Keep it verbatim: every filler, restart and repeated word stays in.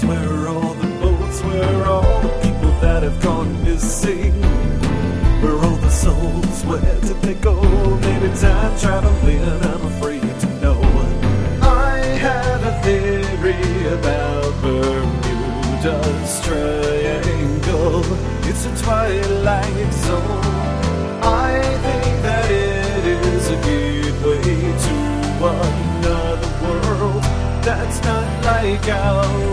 Where are all the boats? Where are all the people that have gone missing? Where are all the souls? Where did they go? Maybe time traveling, I'm afraid to know. I have a theory about Bermuda's Triangle. It's a twilight zone. I think that it is a gateway to another world that's not like ours.